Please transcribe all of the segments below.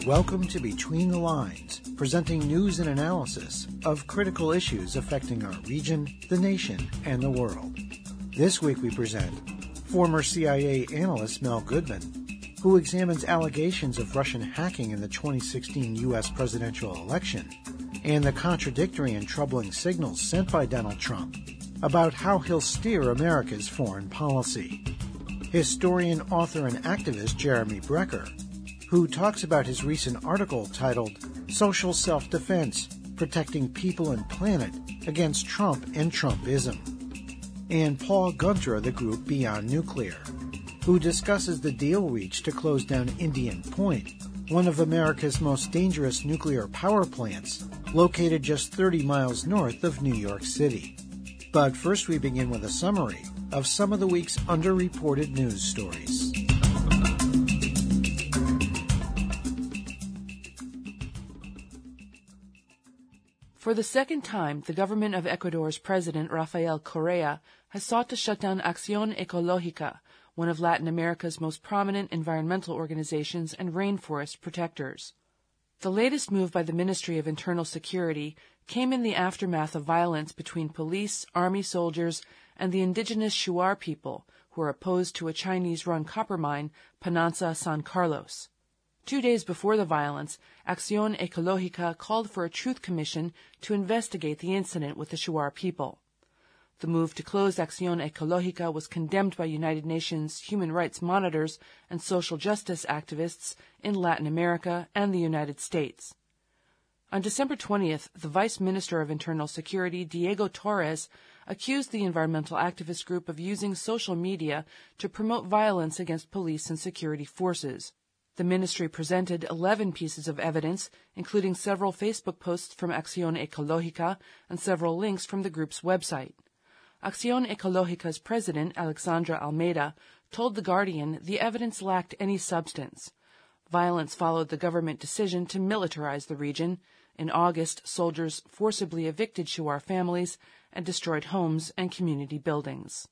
Welcome to Between the Lines, presenting news and analysis of critical issues affecting our region, the nation, and the world. This week we present former CIA analyst Mel Goodman, who examines allegations of Russian hacking in the 2016 U.S. presidential election, and the contradictory and troubling signals sent by Donald Trump about how he'll steer America's foreign policy. Historian, author, and activist Jeremy Brecher, who talks about his recent article titled Social Self-Defense, Protecting People and Planet Against Trump and Trumpism. And Paul Gunter of the group Beyond Nuclear, who discusses the deal reached to close down Indian Point, one of America's most dangerous nuclear power plants, located just 30 miles north of New York City. But first we begin with a summary of some of the week's underreported news stories. For the second time, the government of Ecuador's president, Rafael Correa, has sought to shut down Acción Ecológica, one of Latin America's most prominent environmental organizations and rainforest protectors. The latest move by the Ministry of Internal Security came in the aftermath of violence between police, army soldiers, and the indigenous Shuar people, who are opposed to a Chinese-run copper mine, Pananza San Carlos. 2 days before the violence, Acción Ecológica called for a truth commission to investigate the incident with the Shuar people. The move to close Acción Ecológica was condemned by United Nations human rights monitors and social justice activists in Latin America and the United States. On December 20th, the Vice Minister of Internal Security, Diego Torres, accused the environmental activist group of using social media to promote violence against police and security forces. The ministry presented 11 pieces of evidence, including several Facebook posts from Acción Ecológica and several links from the group's website. Acción Ecológica's president, Alexandra Almeida, told The Guardian the evidence lacked any substance. Violence followed the government decision to militarize the region. In August, soldiers forcibly evicted Shuar families and destroyed homes and community buildings.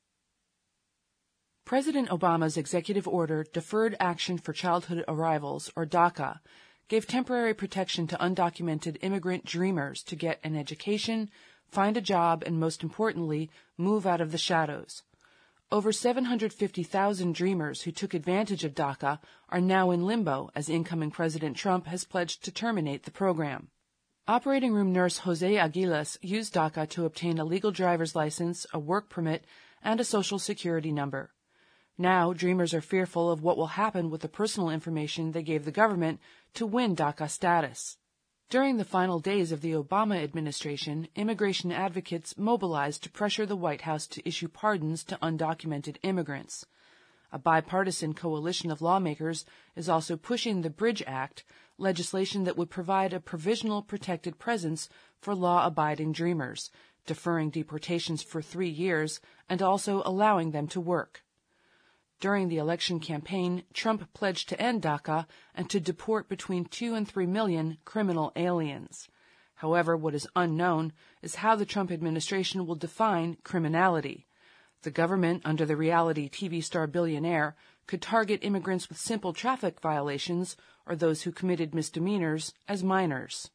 President Obama's executive order, Deferred Action for Childhood Arrivals, or DACA, gave temporary protection to undocumented immigrant dreamers to get an education, find a job, and most importantly, move out of the shadows. Over 750,000 dreamers who took advantage of DACA are now in limbo as incoming President Trump has pledged to terminate the program. Operating room nurse Jose Aguilas used DACA to obtain a legal driver's license, a work permit, and a social security number. Now, dreamers are fearful of what will happen with the personal information they gave the government to win DACA status. During the final days of the Obama administration, immigration advocates mobilized to pressure the White House to issue pardons to undocumented immigrants. A bipartisan coalition of lawmakers is also pushing the Bridge Act, legislation that would provide a provisional protected presence for law-abiding dreamers, deferring deportations for 3 years and also allowing them to work. During the election campaign, Trump pledged to end DACA and to deport between 2 and 3 million criminal aliens. However, what is unknown is how the Trump administration will define criminality. The government, under the reality TV star billionaire, could target immigrants with simple traffic violations or those who committed misdemeanors as minors.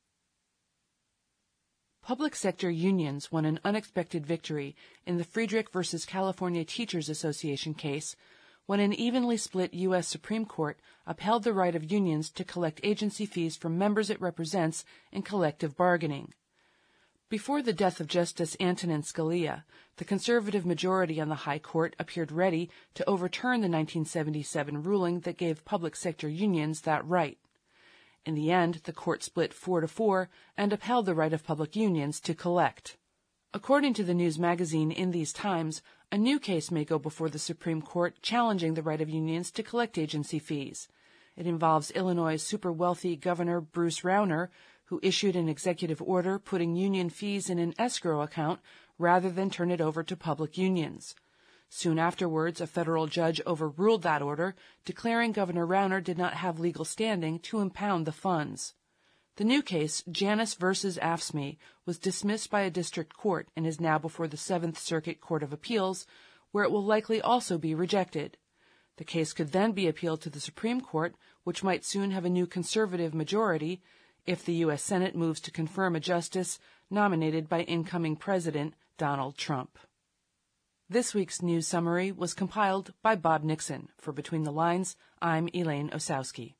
Public sector unions won an unexpected victory in the Friedrich v. California Teachers Association case when an evenly split U.S. Supreme Court upheld the right of unions to collect agency fees from members it represents in collective bargaining. Before the death of Justice Antonin Scalia, the conservative majority on the High Court appeared ready to overturn the 1977 ruling that gave public sector unions that right. In the end, the court split 4-4 and upheld the right of public unions to collect. According to the news magazine In These Times, a new case may go before the Supreme Court challenging the right of unions to collect agency fees. It involves Illinois' super-wealthy Governor Bruce Rauner, who issued an executive order putting union fees in an escrow account rather than turn it over to public unions. Soon afterwards, a federal judge overruled that order, declaring Governor Rauner did not have legal standing to impound the funds. The new case, Janus v. AFSCME, was dismissed by a district court and is now before the Seventh Circuit Court of Appeals, where it will likely also be rejected. The case could then be appealed to the Supreme Court, which might soon have a new conservative majority if the U.S. Senate moves to confirm a justice nominated by incoming President Donald Trump. This week's news summary was compiled by Bob Nixon. For Between the Lines, I'm Elaine Osowski.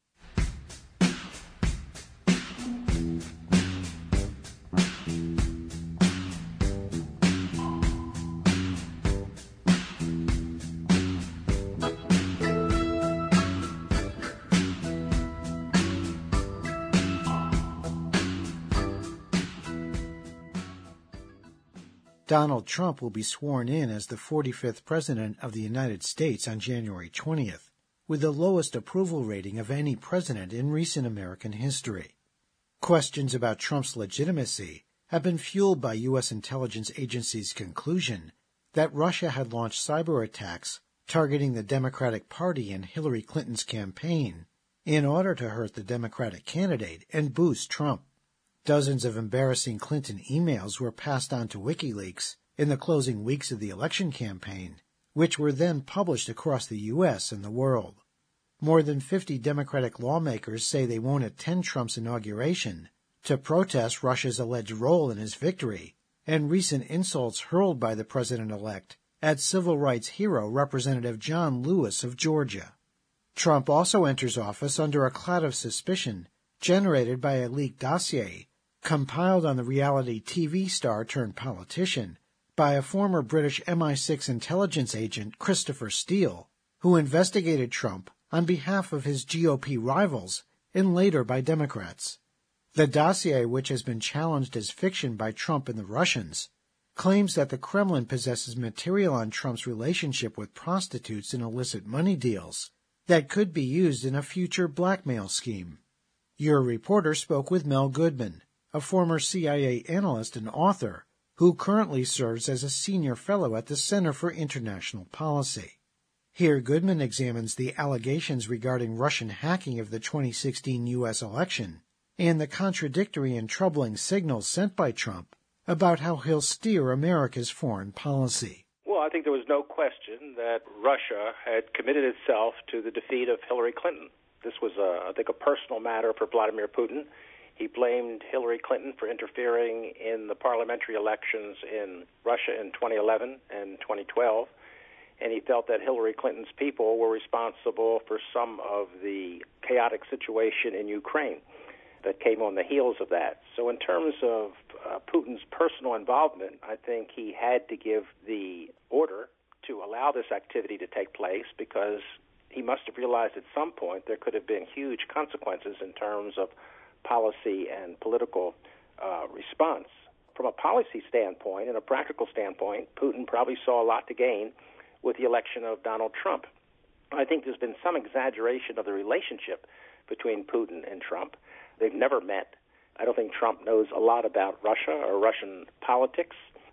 Donald Trump will be sworn in as the 45th President of the United States on January 20th, with the lowest approval rating of any president in recent American history. Questions about Trump's legitimacy have been fueled by U.S. intelligence agencies' conclusion that Russia had launched cyber attacks targeting the Democratic Party and Hillary Clinton's campaign in order to hurt the Democratic candidate and boost Trump. Dozens of embarrassing Clinton emails were passed on to WikiLeaks in the closing weeks of the election campaign, which were then published across the U.S. and the world. More than 50 Democratic lawmakers say they won't attend Trump's inauguration to protest Russia's alleged role in his victory and recent insults hurled by the president-elect at civil rights hero Representative John Lewis of Georgia. Trump also enters office under a cloud of suspicion generated by a leaked dossier compiled on the reality TV star turned politician by a former British MI6 intelligence agent, Christopher Steele, who investigated Trump on behalf of his GOP rivals and later by Democrats. The dossier, which has been challenged as fiction by Trump and the Russians, claims that the Kremlin possesses material on Trump's relationship with prostitutes and illicit money deals that could be used in a future blackmail scheme. Your reporter spoke with Mel Goodman, a former CIA analyst and author who currently serves as a senior fellow at the Center for International Policy. Here, Goodman examines the allegations regarding Russian hacking of the 2016 U.S. election and the contradictory and troubling signals sent by Trump about how he'll steer America's foreign policy. Well, I think there was no question that Russia had committed itself to the defeat of Hillary Clinton. This was, I think, a personal matter for Vladimir Putin. He blamed Hillary Clinton for interfering in the parliamentary elections in Russia in 2011 and 2012, and he felt that Hillary Clinton's people were responsible for some of the chaotic situation in Ukraine that came on the heels of that. So in terms of Putin's personal involvement, I think he had to give the order to allow this activity to take place because he must have realized at some point there could have been huge consequences in terms of policy and political response. From a policy standpoint and a practical standpoint, Putin probably saw a lot to gain with the election of Donald Trump. I think there's been some exaggeration of the relationship between Putin and Trump. They've never met. I don't think Trump knows a lot about Russia or Russian politics.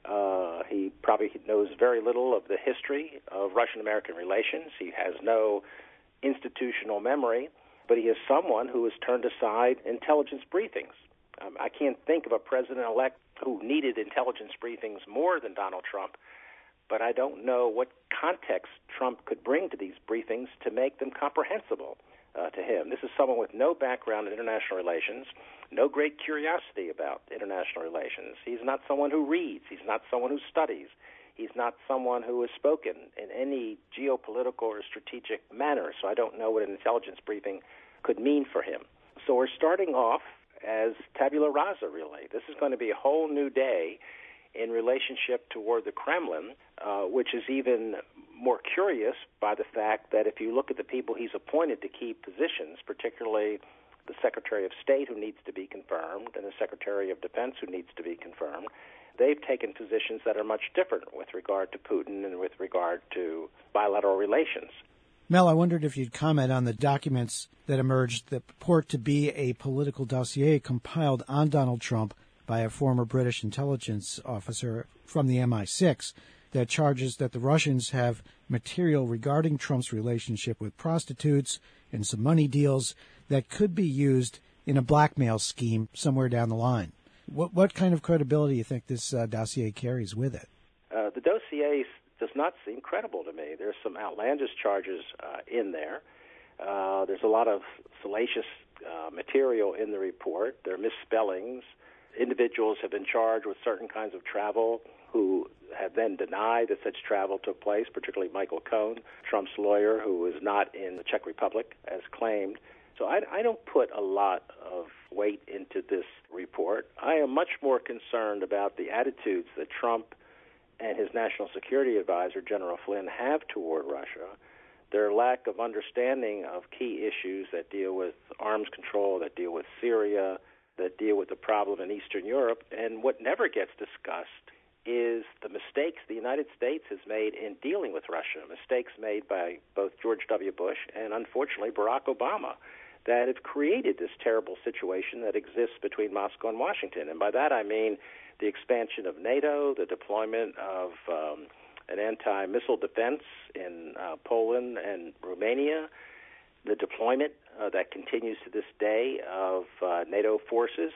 He probably knows very little of the history of Russian-American relations. He has no institutional memory, but he is someone who has turned aside intelligence briefings. I can't think of a president-elect who needed intelligence briefings more than Donald Trump, but I don't know what context Trump could bring to these briefings to make them comprehensible to him. This is someone with no background in international relations, no great curiosity about international relations. He's not someone who reads. He's not someone who studies. He's not someone who has spoken in any geopolitical or strategic manner, so I don't know what an intelligence briefing could mean for him. So we're starting off as tabula rasa, really. This is going to be a whole new day in relationship toward the Kremlin, which is even more curious by the fact that if you look at the people he's appointed to key positions, particularly the Secretary of State who needs to be confirmed and the Secretary of Defense who needs to be confirmed, they've taken positions that are much different with regard to Putin and with regard to bilateral relations. Mel, I wondered if you'd comment on the documents that emerged that purport to be a political dossier compiled on Donald Trump by a former British intelligence officer from the MI6 that charges that the Russians have material regarding Trump's relationship with prostitutes and some money deals that could be used in a blackmail scheme somewhere down the line. What kind of credibility do you think this dossier carries with it? The dossier does not seem credible to me. There's some outlandish charges in there. There's a lot of salacious material in the report. There are misspellings. Individuals have been charged with certain kinds of travel who have then denied that such travel took place, particularly Michael Cohen, Trump's lawyer, who is not in the Czech Republic, as claimed. So I don't put a lot of weight into this report. I am much more concerned about the attitudes that Trump and his National Security Advisor, General Flynn, have toward Russia, their lack of understanding of key issues that deal with arms control, that deal with Syria, that deal with the problem in Eastern Europe. And what never gets discussed is the mistakes the United States has made in dealing with Russia, mistakes made by both George W. Bush and, unfortunately, Barack Obama, that have created this terrible situation that exists between Moscow and Washington. And by that I mean the expansion of NATO, the deployment of an anti-missile defense in Poland and Romania, the deployment that continues to this day of NATO forces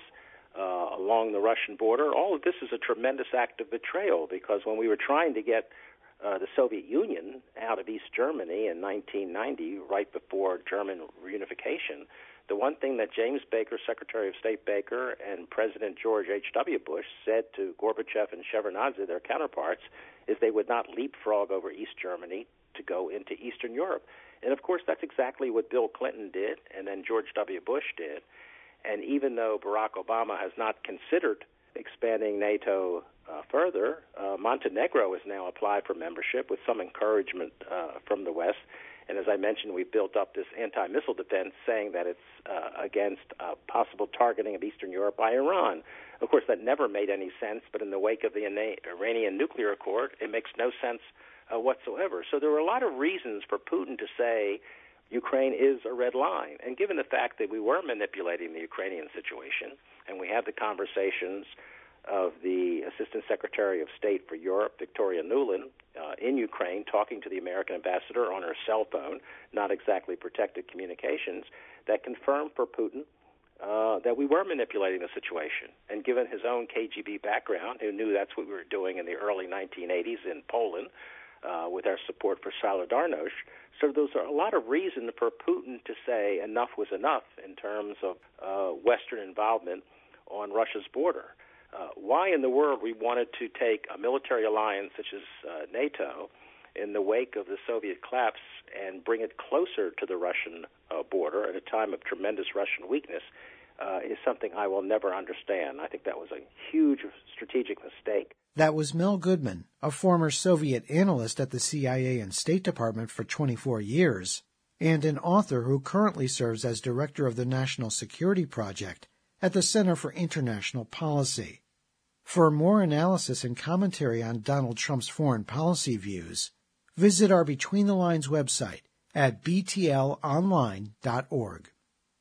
along the Russian border. All of this is a tremendous act of betrayal, because when we were trying to get the Soviet Union out of East Germany in 1990, right before German reunification, the one thing that James Baker, Secretary of State Baker, and President George H.W. Bush said to Gorbachev and Shevardnadze, their counterparts, is they would not leapfrog over East Germany to go into Eastern Europe. And, of course, that's exactly what Bill Clinton did and then George W. Bush did. And even though Barack Obama has not considered expanding NATO further, Montenegro has now applied for membership with some encouragement from the West. And as I mentioned, we've built up this anti-missile defense, saying that it's against possible targeting of Eastern Europe by Iran. Of course, that never made any sense, but in the wake of the Iranian nuclear accord, it makes no sense whatsoever. So there were a lot of reasons for Putin to say Ukraine is a red line. And given the fact that we were manipulating the Ukrainian situation, and we had the conversations of the Assistant Secretary of State for Europe, Victoria Nuland, in Ukraine, talking to the American ambassador on her cell phone, not exactly protected communications, that confirmed for Putin that we were manipulating the situation. And given his own KGB background, who knew that's what we were doing in the early 1980s in Poland with our support for Solidarność, so those are a lot of reason for Putin to say enough was enough in terms of Western involvement on Russia's border. Why in the world we wanted to take a military alliance such as NATO in the wake of the Soviet collapse and bring it closer to the Russian border at a time of tremendous Russian weakness is something I will never understand. I think that was a huge strategic mistake. That was Mel Goodman, a former Soviet analyst at the CIA and State Department for 24 years, and an author who currently serves as director of the National Security Project at the Center for International Policy. For more analysis and commentary on Donald Trump's foreign policy views, visit our Between the Lines website at btlonline.org.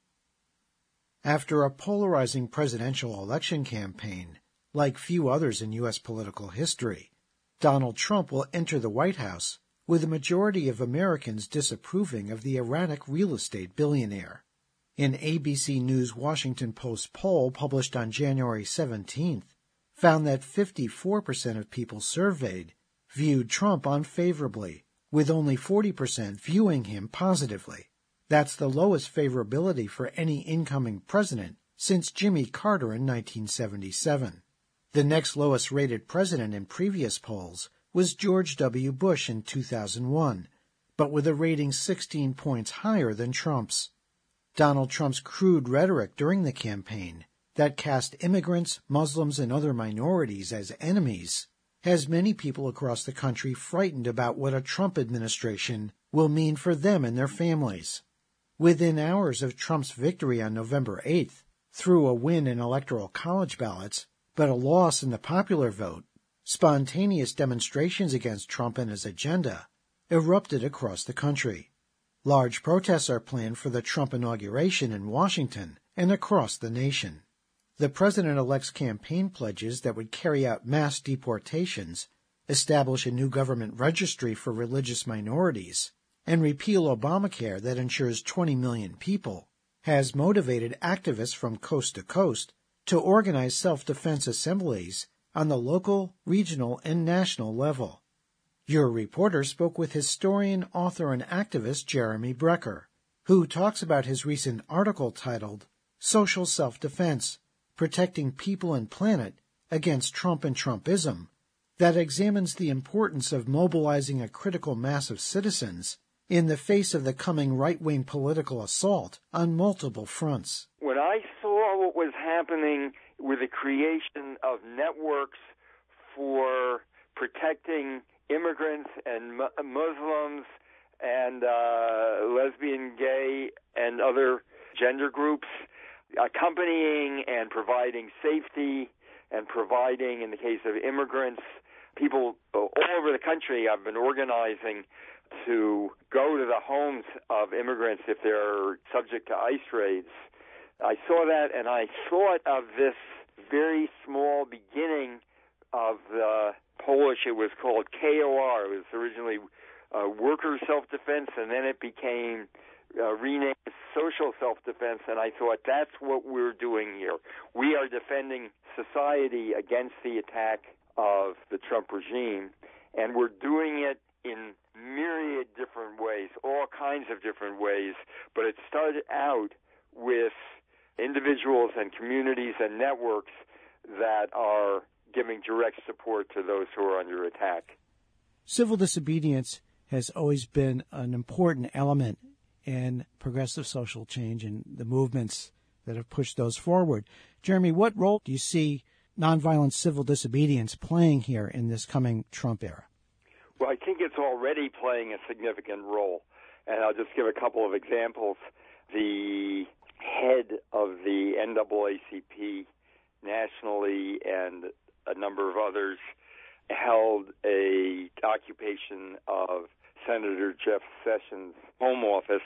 After a polarizing presidential election campaign, like few others in U.S. political history, Donald Trump will enter the White House with a majority of Americans disapproving of the erratic real estate billionaire. An ABC News Washington Post poll published on January 17th found that 54% of people surveyed viewed Trump unfavorably, with only 40% viewing him positively. That's the lowest favorability for any incoming president since Jimmy Carter in 1977. The next lowest rated president in previous polls was George W. Bush in 2001, but with a rating 16 points higher than Trump's. Donald Trump's crude rhetoric during the campaign that cast immigrants, Muslims, and other minorities as enemies has many people across the country frightened about what a Trump administration will mean for them and their families. Within hours of Trump's victory on November 8th, through a win in electoral college ballots, but a loss in the popular vote, spontaneous demonstrations against Trump and his agenda erupted across the country. Large protests are planned for the Trump inauguration in Washington and across the nation. The president-elect's campaign pledges that would carry out mass deportations, establish a new government registry for religious minorities, and repeal Obamacare that insures 20 million people, has motivated activists from coast to coast to organize self-defense assemblies on the local, regional, and national level. Your reporter spoke with historian, author, and activist Jeremy Brecher, who talks about his recent article titled Social Self-Defense, Protecting People and Planet Against Trump and Trumpism, that examines the importance of mobilizing a critical mass of citizens in the face of the coming right-wing political assault on multiple fronts. When I saw what was happening with the creation of networks for protecting immigrants and Muslims and lesbian, gay, and other gender groups, accompanying and providing safety and providing, in the case of immigrants, people all over the country have been organizing to go to the homes of immigrants if they're subject to ICE raids. I saw that, and I thought of this very small beginning of the Polish. It was called KOR. It was originally worker self-defense, and then it became renamed social self-defense, and I thought that's what we're doing here. We are defending society against the attack of the Trump regime, and we're doing it in myriad different ways, all kinds of different ways, but it started out with individuals and communities and networks that are giving direct support to those who are under attack. Civil disobedience has always been an important element in progressive social change and the movements that have pushed those forward. Jeremy, what role do you see nonviolent civil disobedience playing here in this coming Trump era? Well, I think it's already playing a significant role, and I'll just give a couple of examples. The head of the NAACP nationally and a number of others held a occupation of Senator Jeff Sessions' home office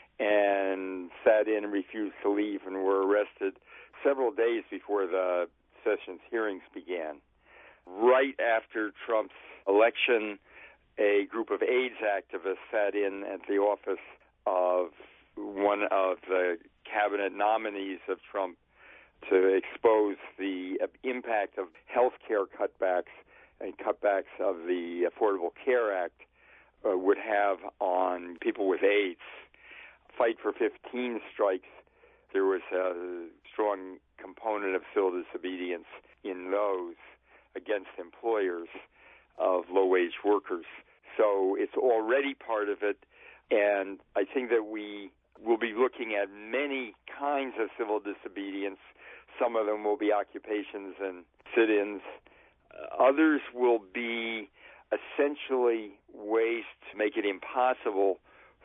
and sat in and refused to leave and were arrested several days before the Sessions hearings began. Right after Trump's election, a group of AIDS activists sat in at the office of one of the cabinet nominees of Trump to expose the impact of health care cutbacks and cutbacks of the Affordable Care Act would have on people with AIDS. Fight for 15 strikes. There was a strong component of civil disobedience in those against employers of low-wage workers. So it's already part of it, and I think that we will be looking at many kinds of civil disobedience. Some of them will be occupations and sit-ins. Others will be essentially ways to make it impossible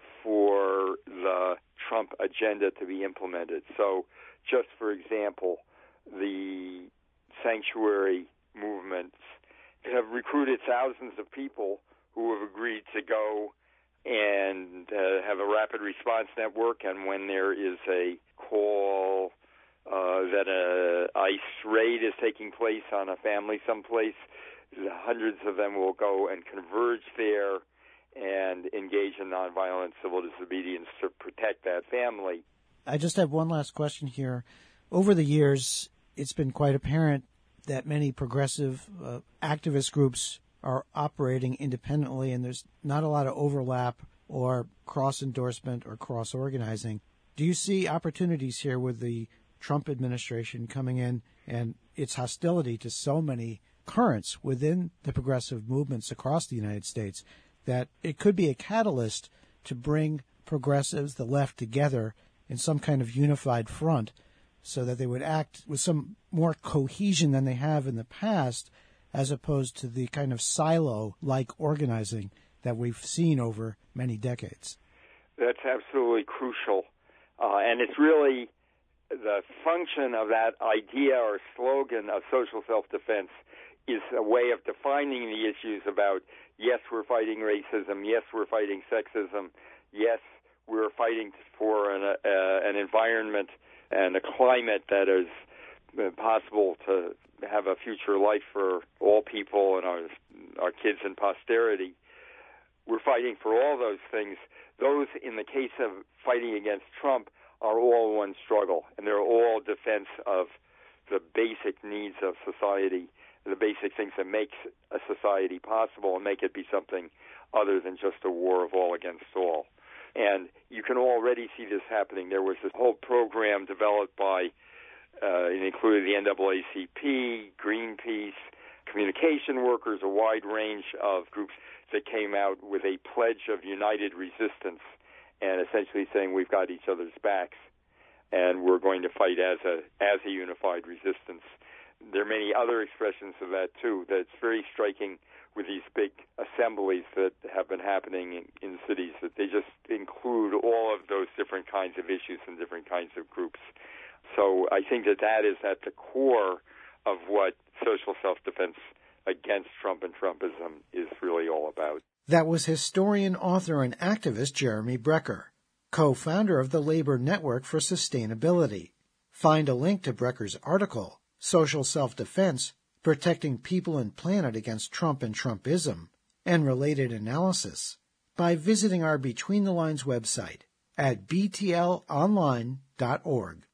for the Trump agenda to be implemented. So just for example, the sanctuary movements have recruited thousands of people who have agreed to go and have a rapid response network, and when there is a call that a ICE raid is taking place on a family someplace, hundreds of them will go and converge there and engage in nonviolent civil disobedience to protect that family. I just have one last question here. Over the years, it's been quite apparent that many progressive activist groups are operating independently, and there's not a lot of overlap or cross-endorsement or cross-organizing. Do you see opportunities here with the Trump administration coming in and its hostility to so many currents within the progressive movements across the United States, that it could be a catalyst to bring progressives, the left, together in some kind of unified front so that they would act with some more cohesion than they have in the past, as opposed to the kind of silo-like organizing that we've seen over many decades? That's absolutely crucial. And it's really the function of that idea or slogan of social self-defense is a way of defining the issues about, yes, we're fighting racism, yes, we're fighting sexism, yes, we're fighting for an environment and a climate that is possible to have a future life for all people and our kids and posterity. We're fighting for all those things. Those, in the case of fighting against Trump, are all one struggle, and they're all defense of the basic needs of society the basic things that makes a society possible and make it be something other than just a war of all against all. And you can already see this happening. There was this whole program developed by, it included the NAACP, Greenpeace, communication workers, a wide range of groups that came out with a pledge of united resistance and essentially saying we've got each other's backs and we're going to fight as a unified resistance. There are many other expressions of that, too, that's very striking with these big assemblies that have been happening in cities, that they just include all of those different kinds of issues and different kinds of groups. So I think that is at the core of what social self-defense against Trump and Trumpism is really all about. That was historian, author, and activist Jeremy Brecher, co-founder of the Labor Network for Sustainability. Find a link to Brecher's article, Social Self-Defense, Protecting People and Planet Against Trump and Trumpism, and related analysis by visiting our Between the Lines website at btlonline.org.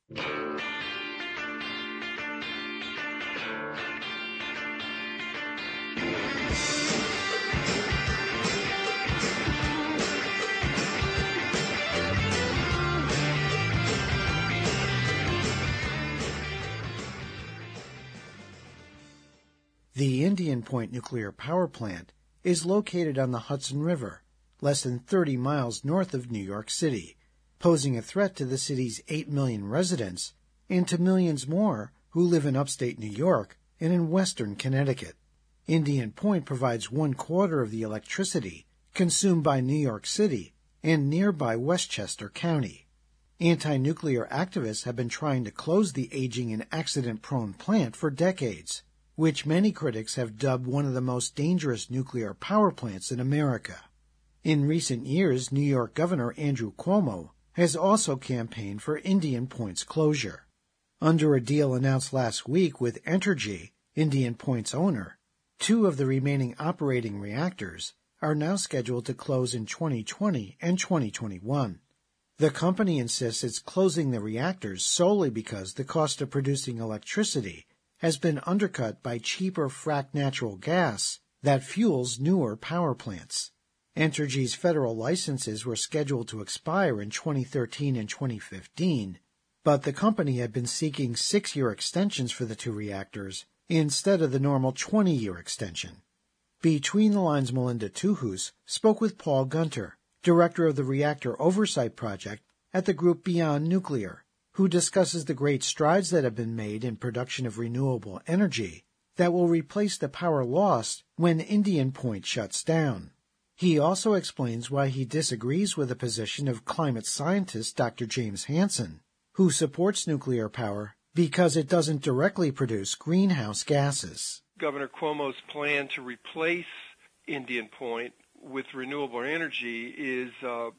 The Indian Point nuclear power plant is located on the Hudson River, less than 30 miles north of New York City, posing a threat to the city's 8 million residents and to millions more who live in upstate New York and in western Connecticut. Indian Point provides 1/4 of the electricity consumed by New York City and nearby Westchester County. Anti-nuclear activists have been trying to close the aging and accident-prone plant for decades, which many critics have dubbed one of the most dangerous nuclear power plants in America. In recent years, New York Governor Andrew Cuomo has also campaigned for Indian Point's closure. Under a deal announced last week with Entergy, Indian Point's owner, 2 of the remaining operating reactors are now scheduled to close in 2020 and 2021. The company insists it's closing the reactors solely because the cost of producing electricity has been undercut by cheaper fracked natural gas that fuels newer power plants. Entergy's federal licenses were scheduled to expire in 2013 and 2015, but the company had been seeking 6-year extensions for the 2 reactors instead of the normal 20-year extension. Between the Lines' Melinda Tuhus spoke with Paul Gunter, director of the Reactor Oversight Project at the group Beyond Nuclear, who discusses the great strides that have been made in production of renewable energy that will replace the power lost when Indian Point shuts down. He also explains why he disagrees with the position of climate scientist Dr. James Hansen, who supports nuclear power because it doesn't directly produce greenhouse gases. Governor Cuomo's plan to replace Indian Point with renewable energy is a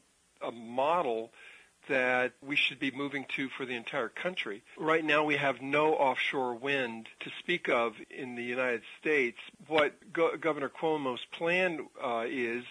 model that we should be moving to for the entire country. Right now we have no offshore wind to speak of in the United States. What Governor Cuomo's plan is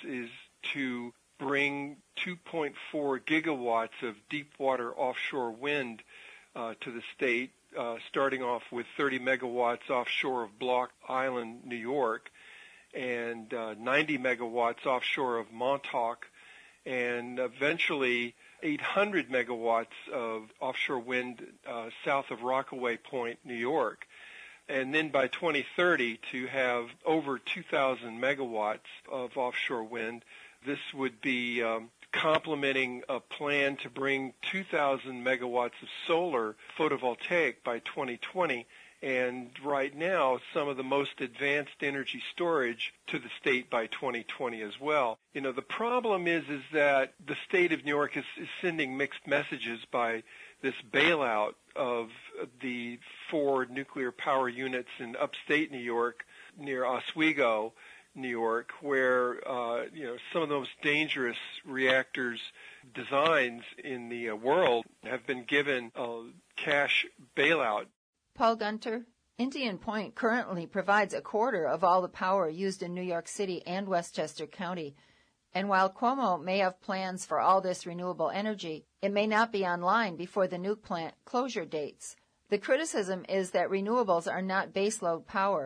to bring 2.4 gigawatts of deep water offshore wind to the state, starting off with 30 megawatts offshore of Block Island, New York, and 90 megawatts offshore of Montauk, and eventually 800 megawatts of offshore wind south of Rockaway Point, New York. And then by 2030 to have over 2,000 megawatts of offshore wind. This would be complementing a plan to bring 2,000 megawatts of solar photovoltaic by 2020. And right now, some of the most advanced energy storage to the state by 2020 as well. You know, the problem is that the state of New York is sending mixed messages by this bailout of the 4 nuclear power units in upstate New York near Oswego, New York, where some of the most dangerous reactors designs in the world have been given a cash bailout. Paul Gunter, Indian Point currently provides 1/4 of all the power used in New York City and Westchester County. And while Cuomo may have plans for all this renewable energy, it may not be online before the nuke plant closure dates. The criticism is that renewables are not baseload power.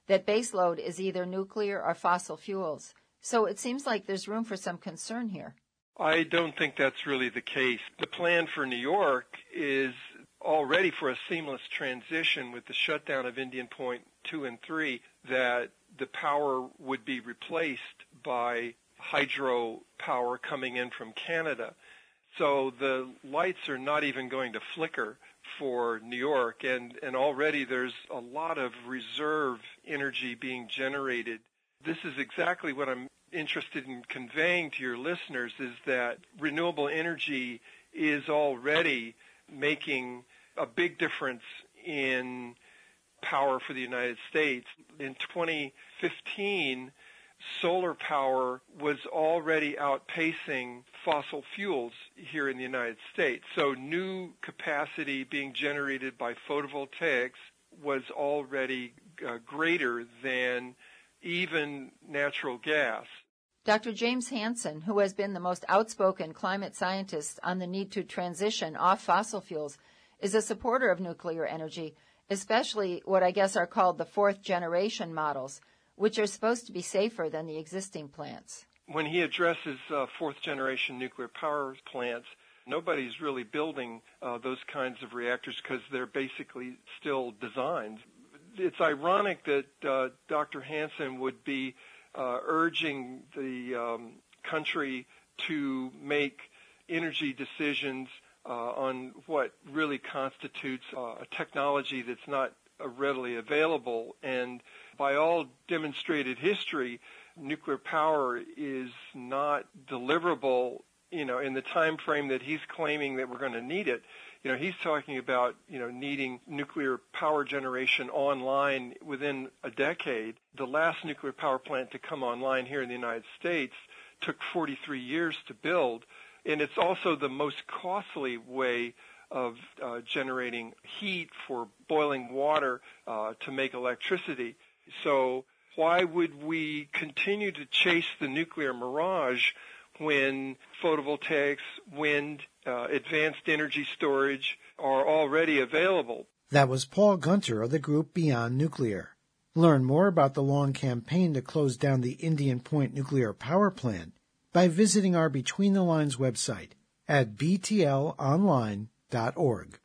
that baseload is either nuclear or fossil fuels. So it seems like there's room for some concern here. I don't think that's really the case. The plan for New York is already for a seamless transition with the shutdown of Indian Point 2 and 3, that the power would be replaced by hydro power coming in from Canada. So the lights are not even going to flicker for New York, and already there's a lot of reserve energy being generated. This is exactly what I'm interested in conveying to your listeners, is that renewable energy is already making a big difference in power for the United States. In 2015, solar power was already outpacing fossil fuels here in the United States. So new capacity being generated by photovoltaics was already greater than even natural gas. Dr. James Hansen, who has been the most outspoken climate scientist on the need to transition off fossil fuels, is a supporter of nuclear energy, especially what I guess are called the fourth generation models, which are supposed to be safer than the existing plants. When he addresses fourth generation nuclear power plants, nobody's really building those kinds of reactors because they're basically still designs. It's ironic that Dr. Hansen would be urging the country to make energy decisions on what really constitutes a technology that's not readily available. And by all demonstrated history, nuclear power is not deliverable, in the time frame that he's claiming that we're going to need it. He's talking about, needing nuclear power generation online within a decade. The last nuclear power plant to come online here in the United States took 43 years to build, and it's also the most costly way of generating heat for boiling water to make electricity. So why would we continue to chase the nuclear mirage when photovoltaics, wind, advanced energy storage are already available? That was Paul Gunter of the group Beyond Nuclear. Learn more about the long campaign to close down the Indian Point nuclear power plant by visiting our Between the Lines website at btlonline.org.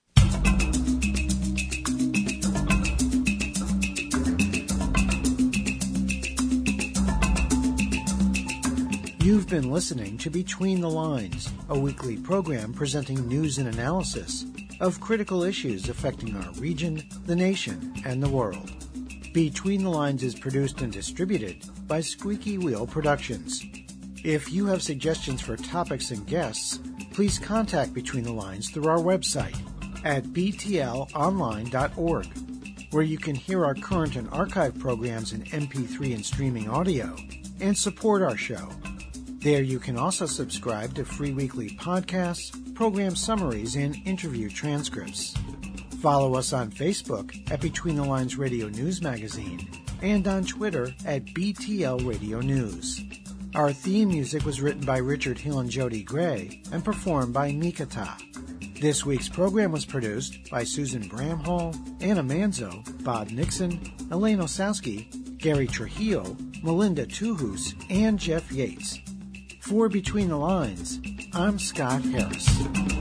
You've been listening to Between the Lines, a weekly program presenting news and analysis of critical issues affecting our region, the nation, and the world. Between the Lines is produced and distributed by Squeaky Wheel Productions. If you have suggestions for topics and guests, please contact Between the Lines through our website at btlonline.org, where you can hear our current and archive programs in MP3 and streaming audio, and support our show. There you can also subscribe to free weekly podcasts, program summaries, and interview transcripts. Follow us on Facebook at Between the Lines Radio News Magazine and on Twitter at BTL Radio News. Our theme music was written by Richard Hill and Jody Gray and performed by Mikata. This week's program was produced by Susan Bramhall, Anna Manzo, Bob Nixon, Elaine Osowski, Gary Trujillo, Melinda Tuhus, and Jeff Yates. For Between the Lines, I'm Scott Harris.